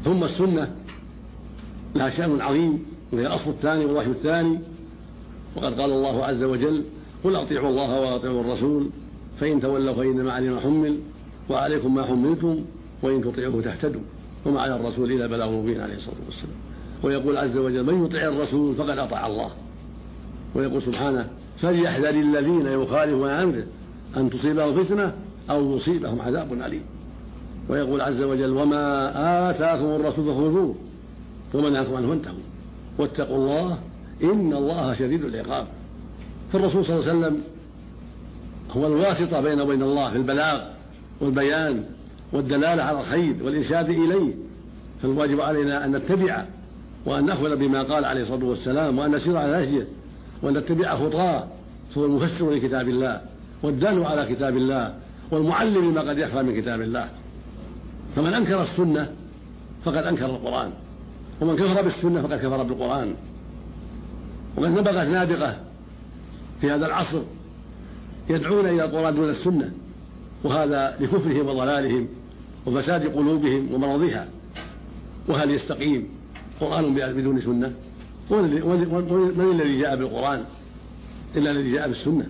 ثم السنة لها شأن عظيم، وهي الأصل الثاني والوحي الثاني. وقد قال الله عز وجل: قل أطيعوا الله وأطيعوا الرسول فإن تولوا فإنما عليه ما حمل وعليكم ما حملتم وإن تطيعوه تهتدوا وما على الرسول إلا بلاغ مبين عليه الصلاة والسلام. ويقول عز وجل: من يطع الرسول فقد أطاع الله. ويقول سبحانه: فليحذر الذين يخالفون عن أمره أن تصيبهم فتنة أو يصيبهم عذاب أليم. ويقول عز وجل: وما آتاكم الرسول فخذوه وما نهاكم عنه فانتهوا واتقوا الله إن الله شديد العقاب. فالرسول صلى الله عليه وسلم هو الواسطة بين وبين الله في البلاغ والبيان والدلالة على الخير والإرشاد إليه، فالواجب علينا أن نتبع وأن نأخذ بما قال عليه الصلاة والسلام وأن نسير على نهجه وأن نتبع خطاه، هو المفسر لكتاب الله والدال على كتاب الله والمعلم ما قد يخفى من كتاب الله. فمن أنكر السنة فقد أنكر القرآن، ومن كفر بالسنة فقد كفر بالقرآن. وقد نبغت نابغة في هذا العصر يدعون إلى القرآن دون السنة، وهذا لكفرهم وضلالهم وفساد قلوبهم ومرضها. وهل يستقيم قرآن بدون سنة؟ من الذي جاء بالقرآن إلا الذي جاء بالسنة؟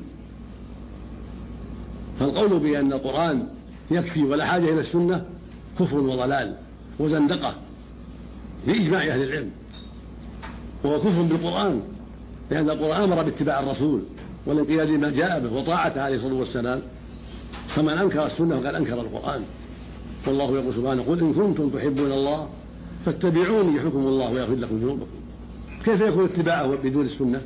فالقول بأن القرآن يكفي ولا حاجة إلى السنة كفر وضلال وزندقة بإجماع أهل العلم، وهو كفر بالقرآن، لأن القرآن أمر باتباع الرسول والانقياد لما جاء به وطاعته عليه الصلاة والسلام. فمن أنكر السنة فقد أنكر القرآن. والله يقول سبحانه: قل إن كنتم تحبون الله فاتبعوني يحبكم الله ويغفر لكم ذنوبكم. كيف يكون اتباعه بدون السنة؟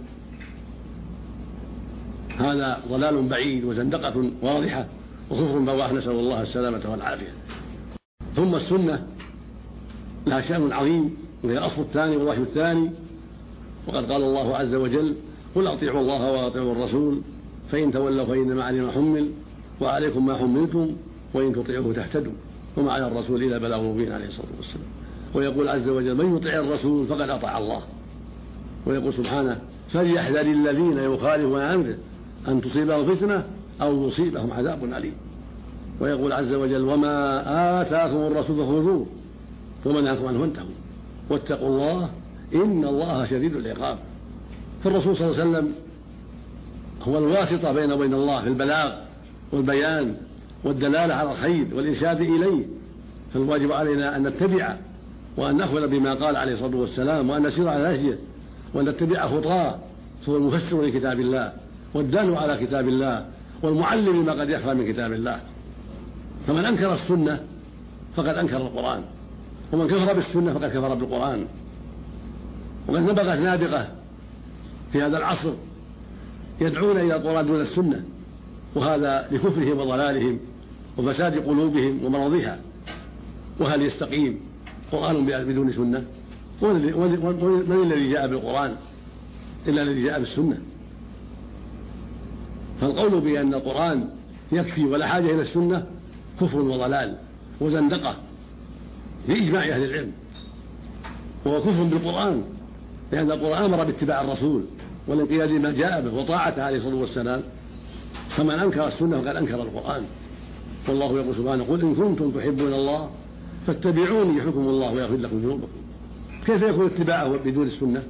هذا ضلال بعيد وزندقة واضحة وكفر بواح، نسأل الله السلامة والعافية. ثم السنة لها شأن عظيم، وهي الأصل الثاني والوحي الثاني. وقد قال الله عز وجل: قل أطيعوا الله وأطيعوا الرسول فإن تولوا فإنما عليه ما حمل وعليكم ما حملتم وإن تطيعوه تهتدوا وما على الرسول إلا بلاغ مبين عليه الصلاة والسلام. ويقول عز وجل: من يطع الرسول فقد أطاع الله. ويقول سبحانه: فليحذر الذين يخالفون عن أمره أن تصيبهم فتنة أو يصيبهم عذاب أليم. ويقول عز وجل: وما آتاكم الرسول فخذوه وما نهاكم عنه فانتهوا واتقوا الله إن الله شديد العقاب. فالرسول صلى الله عليه وسلم هو الواسطة بين وبين الله في البلاغ والبيان والدلالة على الخير والإرشاد إليه، فالواجب علينا أن نتبع وأن نأخذ بما قال عليه الصلاة والسلام وأن نسير على نهجه وأن نتبع خطاه، هو المفسر لكتاب الله والدال على كتاب الله والمعلم ما قد يخفى من كتاب الله. فمن أنكر السنة فقد أنكر القرآن، ومن كفر بالسنة فقد كفر بالقرآن. وقد نبغت نابغة في هذا العصر يدعون إلى القرآن دون السنة، وهذا لكفرهم وضلالهم وفساد قلوبهم ومرضها. وهل يستقيم قرآن بدون سنة؟ من الذي جاء بالقرآن إلا الذي جاء بالسنة؟ فالقول بأن القرآن يكفي ولا حاجة إلى السنة كفر وضلال وزندقة بإجماع أهل العلم، وهو كفر بالقرآن، لأن القرآن أمر باتباع الرسول والانقياد لما جاء به وطاعته عليه الصلاة والسلام. فمن أنكر السنة فقد أنكر القرآن. والله يقول سبحانه: قل إن كنتم تحبون الله فاتبعوني يحبكم الله ويغفر لكم ذنوبكم. كيف يكون اتباعه بدون السنة؟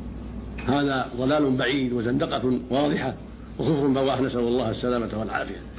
هذا ضلال بعيد وزندقة واضحة وكفر بواح، نسأل الله السلامة والعافية.